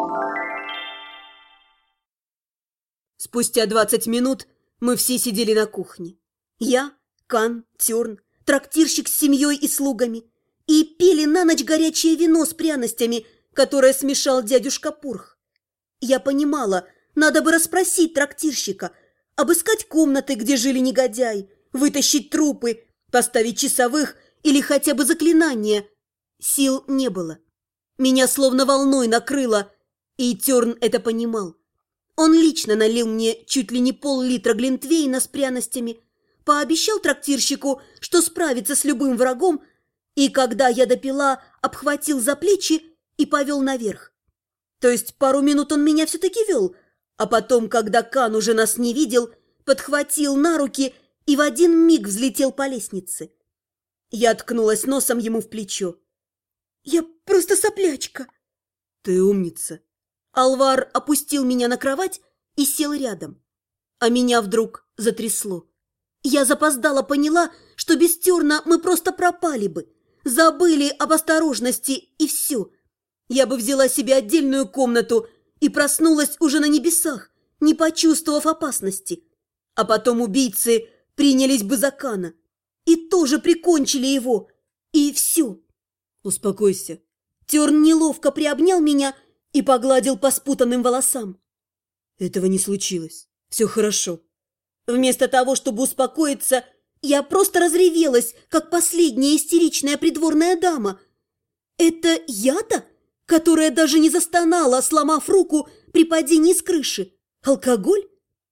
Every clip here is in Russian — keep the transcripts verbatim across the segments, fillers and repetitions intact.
Спустя двадцать минут мы все сидели на кухне. Я, Кан, Терн, трактирщик с семьей и слугами. И пили на ночь горячее вино с пряностями, которое смешал дядюшка Пурх. Я понимала, надо бы расспросить трактирщика, обыскать комнаты, где жили негодяи, вытащить трупы, поставить часовых или хотя бы заклинания. Сил не было. Меня словно волной накрыло, и Терн это понимал. Он лично налил мне чуть ли не пол-литра глинтвейна с пряностями, пообещал трактирщику, что справится с любым врагом, и когда я допила, обхватил за плечи и повел наверх. То есть пару минут он меня все-таки вел, а потом, когда Кан уже нас не видел, подхватил на руки и в один миг взлетел по лестнице. Я ткнулась носом ему в плечо. «Я просто соплячка!» «Ты умница!» Алвар опустил меня на кровать и сел рядом. А меня вдруг затрясло. Я запоздала поняла, что без Терна мы просто пропали бы. Забыли об осторожности, и все. Я бы взяла себе отдельную комнату и проснулась уже на небесах, не почувствовав опасности. А потом убийцы принялись бы за Кана и тоже прикончили его. И все. Успокойся. Терн неловко приобнял меня и погладил по спутанным волосам. Этого не случилось. Все хорошо. Вместо того, чтобы успокоиться, я просто разревелась, как последняя истеричная придворная дама. Это я-то, которая даже не застонала, сломав руку при падении с крыши? Алкоголь?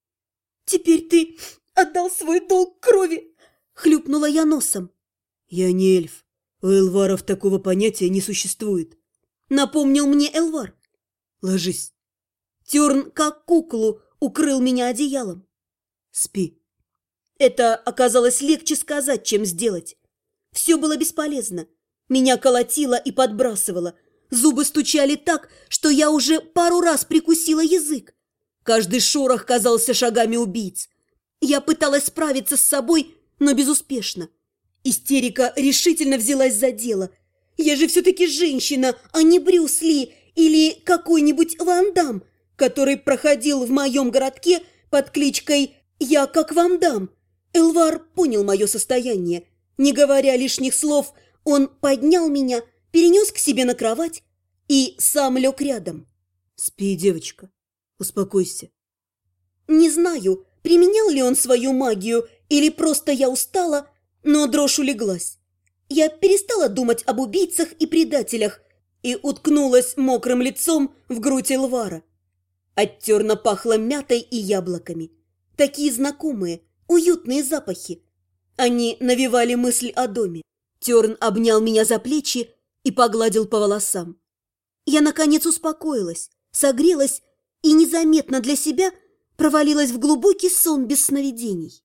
«Теперь ты отдал свой долг крови!» — хлюпнула я носом. «Я не эльф. У эльваров такого понятия не существует», — напомнил мне Эльвар. «Ложись». Терн, как куклу, укрыл меня одеялом. «Спи». Это оказалось легче сказать, чем сделать. Все было бесполезно. Меня колотило и подбрасывало. Зубы стучали так, что я уже пару раз прикусила язык. Каждый шорох казался шагами убийц. Я пыталась справиться с собой, но безуспешно. Истерика решительно взялась за дело. Я же все-таки женщина, а не Брюс Ли или какой-нибудь Ван Дам, который проходил в моем городке под кличкой «Я как Ван Дам». Эльвар понял мое состояние. Не говоря лишних слов, он поднял меня, перенес к себе на кровать и сам лег рядом. «Спи, девочка, успокойся». Не знаю, применял ли он свою магию или просто я устала, но дрожь улеглась. Я перестала думать об убийцах и предателях и уткнулась мокрым лицом в грудь Эльвара. От Терна пахло мятой и яблоками. Такие знакомые, уютные запахи. Они навевали мысль о доме. Терн обнял меня за плечи и погладил по волосам. Я, наконец, успокоилась, согрелась и незаметно для себя провалилась в глубокий сон без сновидений.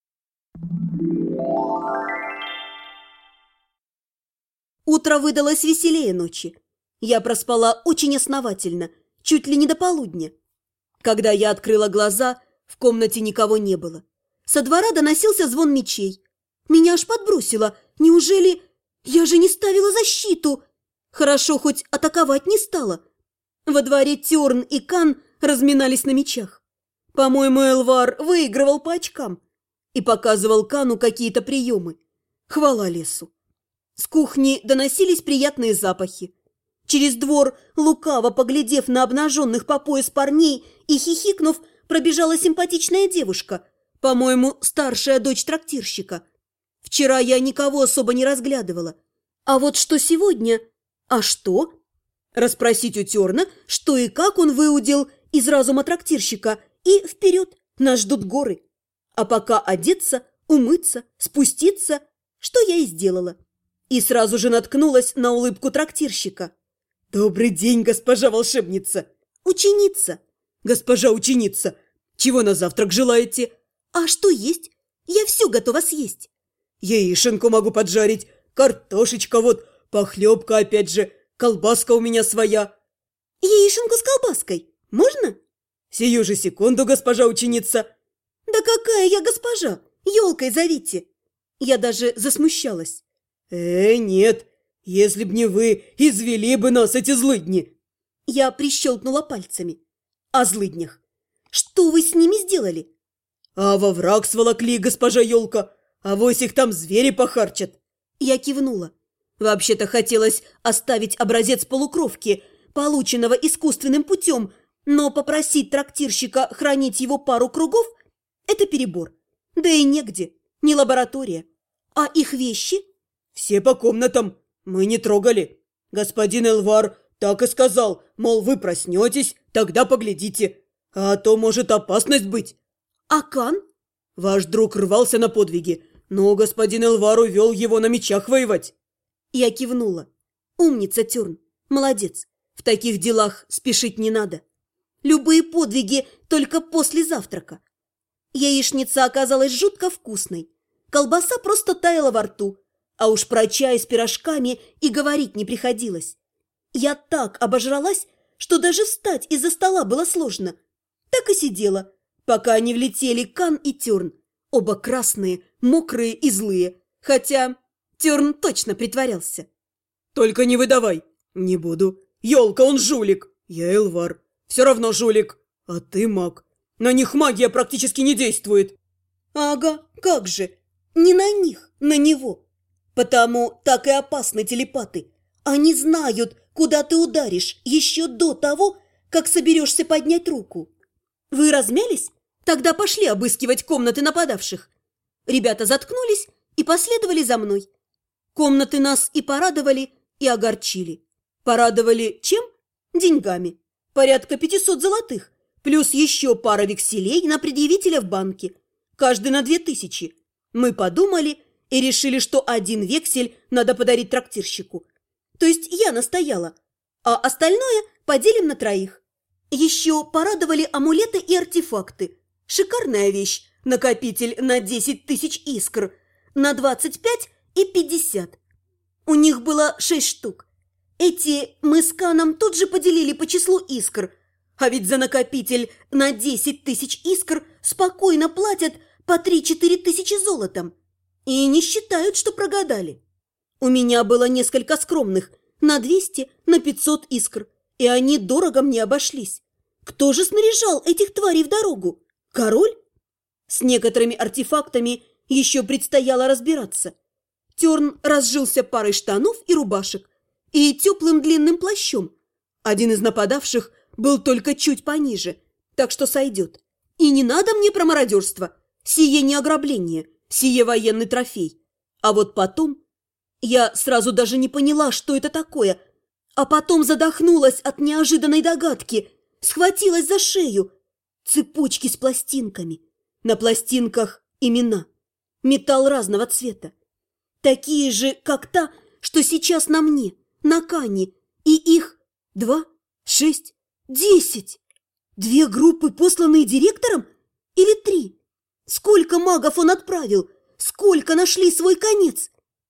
Утро выдалось веселее ночи. Я проспала очень основательно, чуть ли не до полудня. Когда я открыла глаза, в комнате никого не было. Со двора доносился звон мечей. Меня аж подбросило. Неужели... Я же не ставила защиту. Хорошо, хоть атаковать не стала. Во дворе Терн и Кан разминались на мечах. По-моему, Эльвар выигрывал по очкам и показывал Кану какие-то приемы. Хвала лесу. С кухни доносились приятные запахи. Через двор, лукаво поглядев на обнаженных по пояс парней и хихикнув, пробежала симпатичная девушка, по-моему, старшая дочь трактирщика. Вчера я никого особо не разглядывала. А вот что сегодня? А что? Расспросить у Терна, что и как он выудил из разума трактирщика, и вперед, нас ждут горы. А пока одеться, умыться, спуститься, что я и сделала. И сразу же наткнулась на улыбку трактирщика. «Добрый день, госпожа волшебница!» «Ученица!» «Госпожа ученица, чего на завтрак желаете?» «А что есть? Я все готова съесть!» «Яишенку могу поджарить, картошечка вот, похлебка опять же, колбаска у меня своя». «Яишенку с колбаской? Можно?» «Сию же секунду, госпожа ученица!» «Да какая я госпожа! Елкой зовите!» Я даже засмущалась. «Э, нет, если б не вы, извели бы нас эти злыдни!» Я прищелкнула пальцами. О злыднях. Что вы с ними сделали? А во враг сволокли, госпожа Ёлка. Авось их там звери похарчат. Я кивнула. Вообще-то хотелось оставить образец полукровки, полученного искусственным путем, но попросить трактирщика хранить его пару кругов – это перебор. Да и негде, не лаборатория. А их вещи? Все по комнатам, мы не трогали. Господин Элвар так и сказал, мол, вы проснетесь, тогда поглядите. А то может опасность быть. А Кан? Ваш друг рвался на подвиги, но господин Элвар увел его на мечах воевать. Я кивнула. Умница, Тюрн, молодец. В таких делах спешить не надо. Любые подвиги только после завтрака. Яичница оказалась жутко вкусной. Колбаса просто таяла во рту. А уж про чай с пирожками и говорить не приходилось. Я так обожралась, что даже встать из-за стола было сложно. Так и сидела, пока не влетели Кан и Тюрн. Оба красные, мокрые и злые. Хотя Тюрн точно притворялся. Только не выдавай. Не буду. Ёлка, он жулик. Я Элвар. Все равно жулик. А ты маг. На них магия практически не действует. Ага, как же. Не на них, на него. Потому так и опасны телепаты. Они знают, куда ты ударишь еще до того, как соберешься поднять руку. Вы размялись? Тогда пошли обыскивать комнаты нападавших. Ребята заткнулись и последовали за мной. Комнаты нас и порадовали, и огорчили. Порадовали чем? Деньгами. Порядка пятисот золотых, плюс еще пара векселей на предъявителя в банке. Каждый на две тысячи. Мы подумали и решили, что один вексель надо подарить трактирщику. То есть я настояла, а остальное поделим на троих. Еще порадовали амулеты и артефакты. Шикарная вещь, накопитель на десять тысяч искр, на двадцать пять и пятьдесят. У них было шесть штук. Эти мы с Каном тут же поделили по числу искр, а ведь за накопитель на десять тысяч искр спокойно платят по три-четыре тысячи золотом. И не считают, что прогадали. У меня было несколько скромных, на двести, на пятьсот искр, и они дорого мне обошлись. Кто же снаряжал этих тварей в дорогу? Король? С некоторыми артефактами еще предстояло разбираться. Терн разжился парой штанов и рубашек и теплым длинным плащом. Один из нападавших был только чуть пониже, так что сойдет. И не надо мне про мародерство. Сие не ограбление, сие военный трофей. А вот потом... Я сразу даже не поняла, что это такое, а потом задохнулась от неожиданной догадки, схватилась за шею. Цепочки с пластинками. На пластинках имена. Металл разного цвета. Такие же, как та, что сейчас на мне, на Кане. И их два, шесть, десять. Две группы, посланные директором? Или три? Сколько магов он отправил? Сколько нашли свой конец?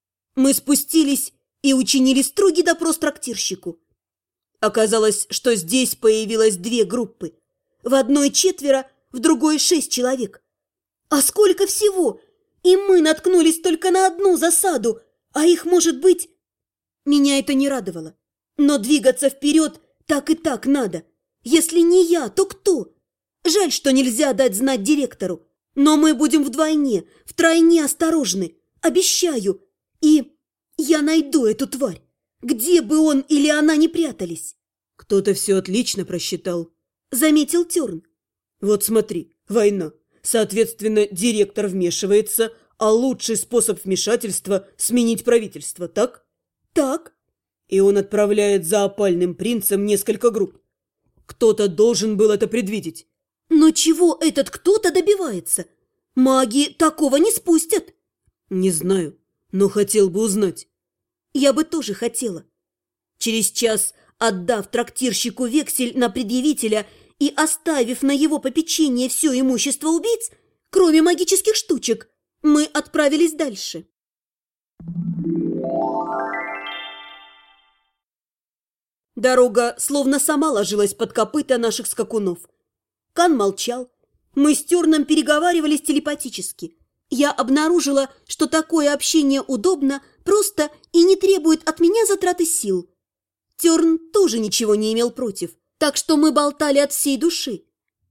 Мы спустились и учинили строгий допрос трактирщику. Оказалось, что здесь появилось две группы. В одной четверо, в другой шесть человек. А сколько всего? И мы наткнулись только на одну засаду, а их может быть... Меня это не радовало. Но двигаться вперед так и так надо. Если не я, то кто? Жаль, что нельзя дать знать директору. Но мы будем вдвойне, втройне осторожны. Обещаю. И я найду эту тварь, где бы он или она ни прятались. Кто-то все отлично просчитал, заметил Терн. Вот смотри, война. Соответственно, директор вмешивается, а лучший способ вмешательства – сменить правительство, так? Так. И он отправляет за опальным принцем несколько групп. Кто-то должен был это предвидеть. Но чего этот кто-то добивается? Маги такого не спустят. Не знаю. Но хотел бы узнать. Я бы тоже хотела. Через час, отдав трактирщику вексель на предъявителя и оставив на его попечение все имущество убийц, кроме магических штучек, мы отправились дальше. Дорога словно сама ложилась под копыта наших скакунов. Кан молчал. Мы с Терном переговаривались телепатически. Я обнаружила, что такое общение удобно, просто и не требует от меня затраты сил. Терн тоже ничего не имел против, так что мы болтали от всей души.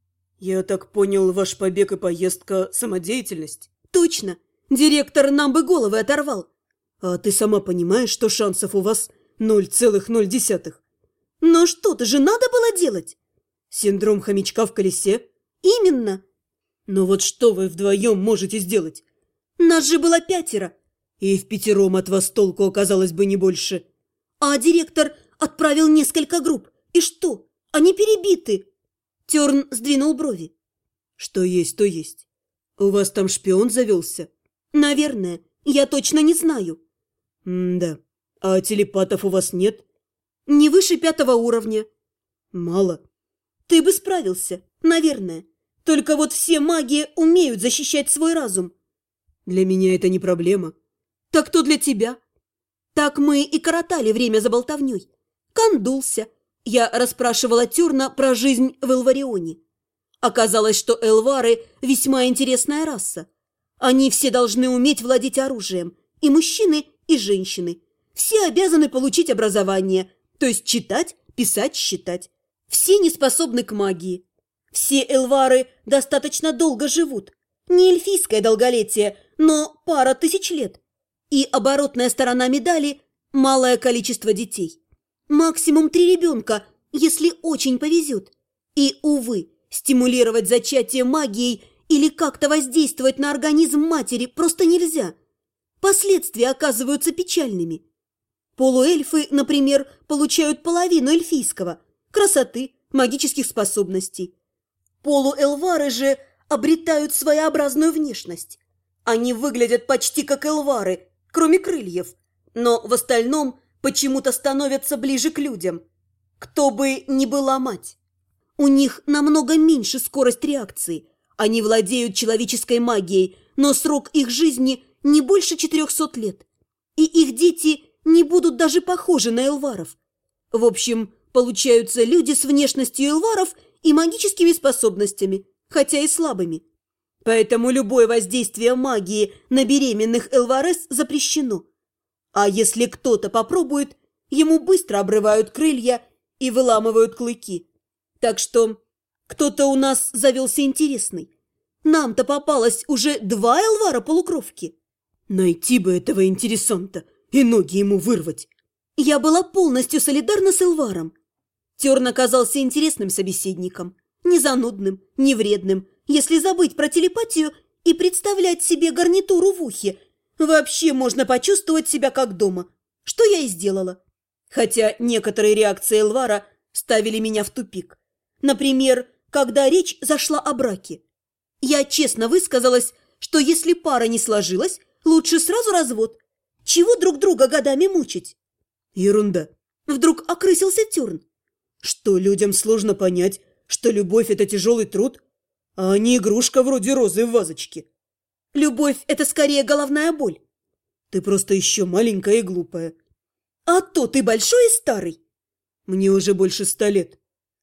«Я так понял, ваш побег и поездка – самодеятельность?» «Точно. Директор нам бы головы оторвал». «А ты сама понимаешь, что шансов у вас ноль целых ноль десятых?» «Но что-то же надо было делать». «Синдром хомячка в колесе?» «Именно». «Но вот что вы вдвоем можете сделать?» «Нас же было пятеро». «И в пятером от вас толку оказалось бы не больше». «А директор отправил несколько групп. И что? Они перебиты». Терн сдвинул брови. «Что есть, то есть. У вас там шпион завелся?» «Наверное. Я точно не знаю». «М-да. А телепатов у вас нет?» «Не выше пятого уровня». «Мало». «Ты бы справился. Наверное. Только вот все маги умеют защищать свой разум». «Для меня это не проблема». «Так кто для тебя?» Так мы и коротали время за болтовней. Кан дулся. Я расспрашивала Терна про жизнь в Элварионе. Оказалось, что элвары – весьма интересная раса. Они все должны уметь владеть оружием. И мужчины, и женщины. Все обязаны получить образование. То есть читать, писать, считать. Все не способны к магии. Все элвары достаточно долго живут. Не эльфийское долголетие, но пара тысяч лет. И оборотная сторона медали – малое количество детей. Максимум три ребенка, если очень повезет. И, увы, стимулировать зачатие магией или как-то воздействовать на организм матери просто нельзя. Последствия оказываются печальными. Полуэльфы, например, получают половину эльфийского – красоты, магических способностей. Полуэлвары же обретают своеобразную внешность. Они выглядят почти как элвары, кроме крыльев, но в остальном почему-то становятся ближе к людям. Кто бы ни была мать. У них намного меньше скорость реакции. Они владеют человеческой магией, но срок их жизни не больше четырехсот лет. И их дети не будут даже похожи на элваров. В общем, получаются люди с внешностью элваров и магическими способностями, хотя и слабыми. Поэтому любое воздействие магии на беременных элварес запрещено. А если кто-то попробует, ему быстро обрывают крылья и выламывают клыки. Так что кто-то у нас завелся интересный. Нам-то попалось уже два элвара-полукровки. Найти бы этого интересанта и ноги ему вырвать. Я была полностью солидарна с элваром. Терн оказался интересным собеседником. Не занудным, не вредным. Если забыть про телепатию и представлять себе гарнитуру в ухе, вообще можно почувствовать себя как дома, что я и сделала. Хотя некоторые реакции элвара ставили меня в тупик. Например, когда речь зашла о браке. Я честно высказалась, что если пара не сложилась, лучше сразу развод. Чего друг друга годами мучить? Ерунда. Вдруг окрысился Терн. Что, людям сложно понять, что любовь – это тяжелый труд, а не игрушка вроде розы в вазочке? Любовь – это скорее головная боль. Ты просто еще маленькая и глупая. А то ты большой и старый. Мне уже больше ста лет.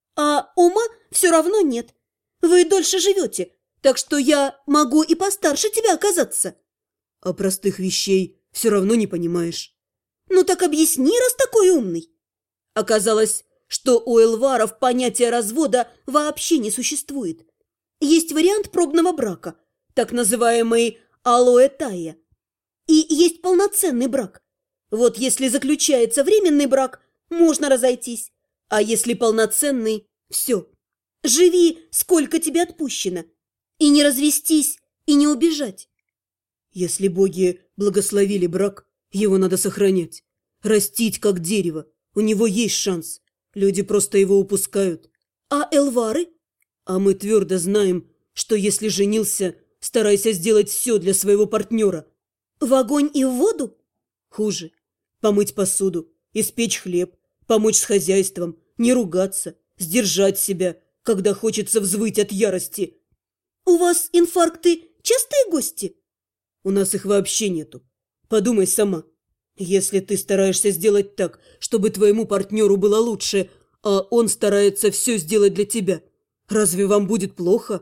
А ума все равно нет. Вы дольше живете, так что я могу и постарше тебя оказаться. А простых вещей все равно не понимаешь. Ну так объясни, раз такой умный. Оказалось, что у элваров понятия развода вообще не существует. Есть вариант пробного брака, так называемый алоэ-тайя. И есть полноценный брак. Вот если заключается временный брак, можно разойтись. А если полноценный – все. Живи, сколько тебе отпущено. И не развестись, и не убежать. Если боги благословили брак, его надо сохранять. Растить, как дерево. У него есть шанс. Люди просто его упускают. А элвары? А мы твердо знаем, что если женился, старайся сделать все для своего партнера. В огонь и в воду? Хуже. Помыть посуду, испечь хлеб, помочь с хозяйством, не ругаться, сдержать себя, когда хочется взвыть от ярости. У вас инфаркты частые гости? У нас их вообще нету. Подумай сама. Если ты стараешься сделать так, чтобы твоему партнеру было лучше, а он старается все сделать для тебя, разве вам будет плохо?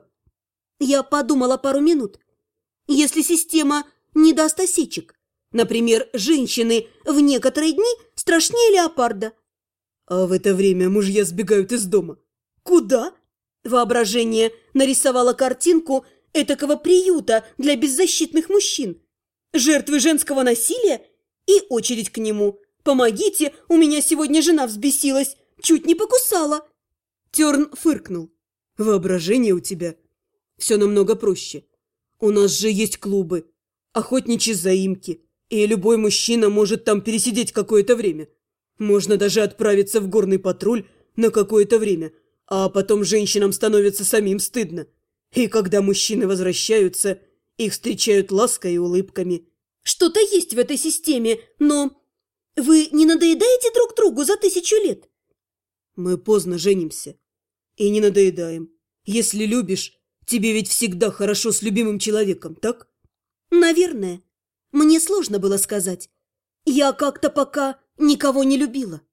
Я подумала пару минут. Если система не даст осечек, например, женщины в некоторые дни страшнее леопарда. А в это время мужья сбегают из дома. Куда? Воображение нарисовало картинку этакого приюта для беззащитных мужчин. Жертвы женского насилия и очередь к нему. «Помогите, у меня сегодня жена взбесилась, чуть не покусала». Терн фыркнул. Воображение у тебя. Все намного проще. У нас же есть клубы, охотничьи заимки, и любой мужчина может там пересидеть какое-то время. Можно даже отправиться в горный патруль на какое-то время, а потом женщинам становится самим стыдно. И когда мужчины возвращаются, их встречают лаской и улыбками. Что-то есть в этой системе, но... Вы не надоедаете друг другу за тысячу лет? Мы поздно женимся. И не надоедаем. Если любишь, тебе ведь всегда хорошо с любимым человеком, так? Наверное. Мне сложно было сказать. Я как-то пока никого не любила.